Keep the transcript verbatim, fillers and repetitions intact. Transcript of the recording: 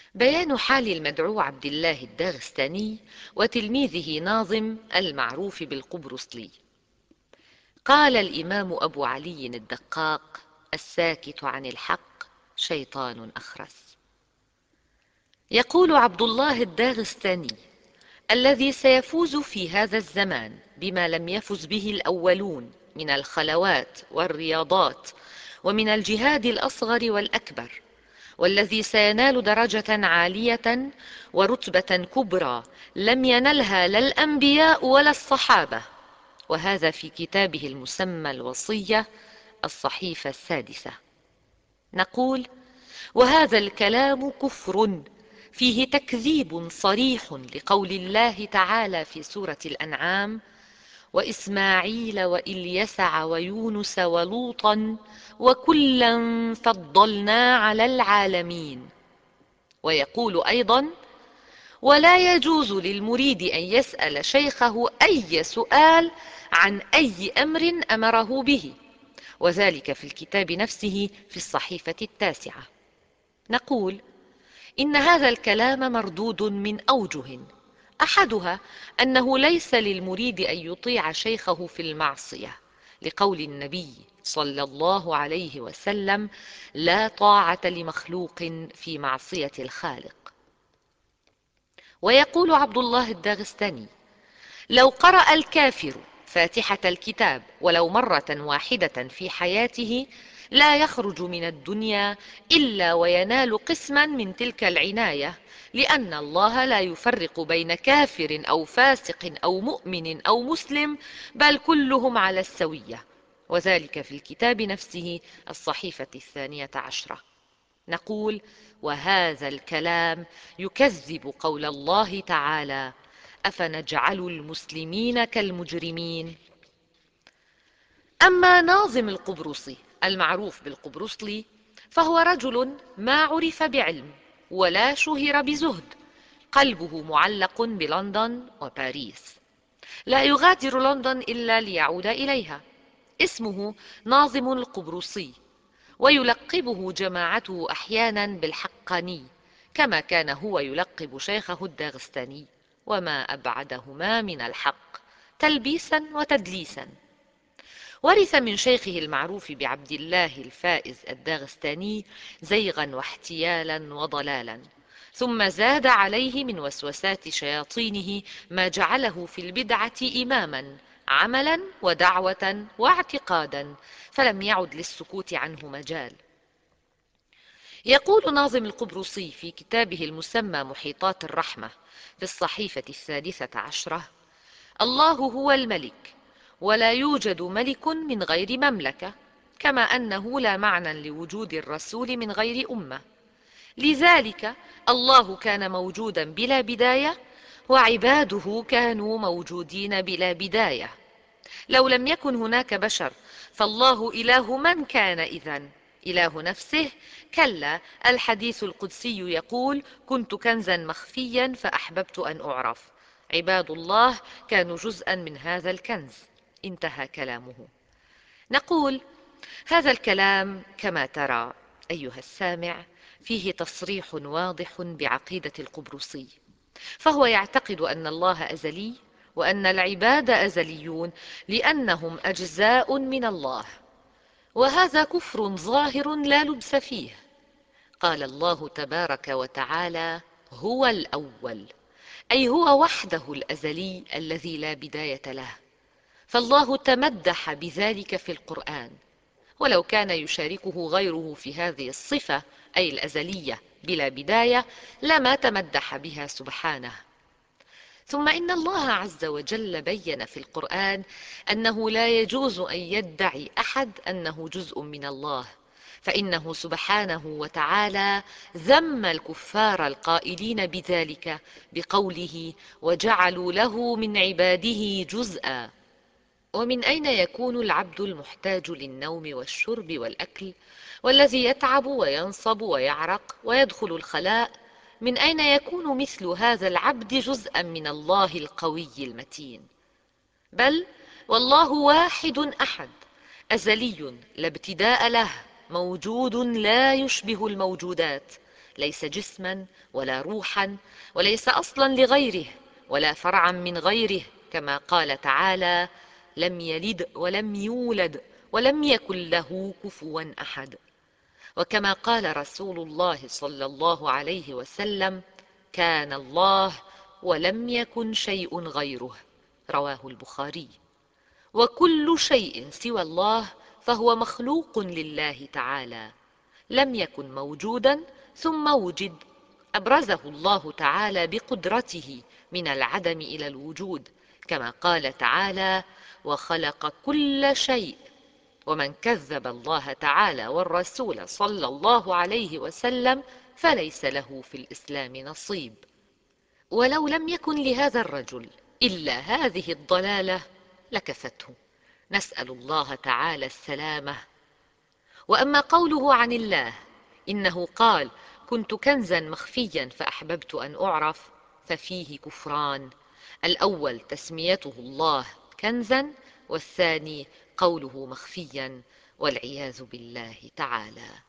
بيان حال المدعو عبد الله الداغستاني وتلميذه ناظم المعروف بالقبرصلي. قال الإمام أبو علي الدقاق: الساكت عن الحق شيطان أخرس. يقول عبد الله الداغستاني: الذي سيفوز في هذا الزمان بما لم يفز به الأولون من الخلوات والرياضات ومن الجهاد الأصغر والأكبر، والذي سينال درجة عالية ورتبة كبرى لم ينلها لا الأنبياء ولا الصحابة، وهذا في كتابه المسمى الوصية الصحيفة السادسة. نقول: وهذا الكلام كفر فيه تكذيب صريح لقول الله تعالى في سورة الأنعام: وإسماعيل وإليسع ويونس ولوطا وكلا فضلنا على العالمين. ويقول أيضا: ولا يجوز للمريد أن يسأل شيخه أي سؤال عن أي أمر أمره به، وذلك في الكتاب نفسه في الصحيفة التاسعة. نقول: إن هذا الكلام مردود من أوجه، أحدها أنه ليس للمريد أن يطيع شيخه في المعصية، لقول النبي صلى الله عليه وسلم: لا طاعة لمخلوق في معصية الخالق. ويقول عبد الله الداغستاني: لو قرأ الكافر فاتحة الكتاب ولو مرة واحدة في حياته لا يخرج من الدنيا إلا وينال قسما من تلك العناية، لأن الله لا يفرق بين كافر أو فاسق أو مؤمن أو مسلم، بل كلهم على السوية، وذلك في الكتاب نفسه الصحيفة الثانية عشرة. نقول: وهذا الكلام يكذب قول الله تعالى: أفنجعل المسلمين كالمجرمين. أما ناظم القبرصي المعروف بالقبرصلي فهو رجل ما عرف بعلم ولا شهر بزهد، قلبه معلق بلندن وباريس، لا يغادر لندن إلا ليعود إليها. اسمه ناظم القبرصي، ويلقبه جماعته أحيانا بالحقاني، كما كان هو يلقب شيخه الداغستاني، وما أبعدهما من الحق تلبيسا وتدليسا. ورث من شيخه المعروف بعبد الله الفائز الداغستاني زيغا واحتيالا وضلالا، ثم زاد عليه من وسوسات شياطينه ما جعله في البدعة إماما عملا ودعوة واعتقادا، فلم يعد للسكوت عنه مجال. يقول ناظم القبرصي في كتابه المسمى محيطات الرحمة في الصحيفة الثالثة عشرة: الله هو الملك، ولا يوجد ملك من غير مملكة، كما أنه لا معنى لوجود الرسول من غير أمة. لذلك الله كان موجودا بلا بداية، وعباده كانوا موجودين بلا بداية. لو لم يكن هناك بشر فالله إله من كان إذن؟ إله نفسه؟ كلا، الحديث القدسي يقول: كنت كنزا مخفيا فأحببت أن أعرف. عباد الله كانوا جزءا من هذا الكنز. انتهى كلامه. نقول: هذا الكلام كما ترى أيها السامع فيه تصريح واضح بعقيدة القبرصي، فهو يعتقد أن الله أزلي، وأن العباد أزليون لأنهم أجزاء من الله، وهذا كفر ظاهر لا لبس فيه. قال الله تبارك وتعالى: هو الأول، أي هو وحده الأزلي الذي لا بداية له، فالله تمدح بذلك في القرآن، ولو كان يشاركه غيره في هذه الصفة أي الأزلية بلا بداية لما تمدح بها سبحانه. ثم إن الله عز وجل بين في القرآن أنه لا يجوز أن يدعي أحد أنه جزء من الله، فإنه سبحانه وتعالى ذم الكفار القائلين بذلك بقوله: وجعلوا له من عباده جزءا. ومن أين يكون العبد المحتاج للنوم والشرب والأكل، والذي يتعب وينصب ويعرق ويدخل الخلاء، من أين يكون مثل هذا العبد جزءا من الله القوي المتين؟ بل والله واحد أحد، أزلي لا ابتداء له، موجود لا يشبه الموجودات، ليس جسما ولا روحا، وليس أصلا لغيره ولا فرعا من غيره، كما قال تعالى: لم يلد ولم يولد ولم يكن له كفوا أحد. وكما قال رسول الله صلى الله عليه وسلم: كان الله ولم يكن شيء غيره، رواه البخاري. وكل شيء سوى الله فهو مخلوق لله تعالى، لم يكن موجودا ثم وجد، أبرزه الله تعالى بقدرته من العدم إلى الوجود، كما قال تعالى: وخلق كل شيء. ومن كذب الله تعالى والرسول صلى الله عليه وسلم فليس له في الإسلام نصيب. ولو لم يكن لهذا الرجل إلا هذه الضلالة لكفته، نسأل الله تعالى السلامة. وأما قوله عن الله إنه قال: كنت كنزا مخفيا فأحببت أن أعرف، ففيه كفران: الأول تسميته الله كنزا، والثاني قوله مخفيا، والعياذ بالله تعالى.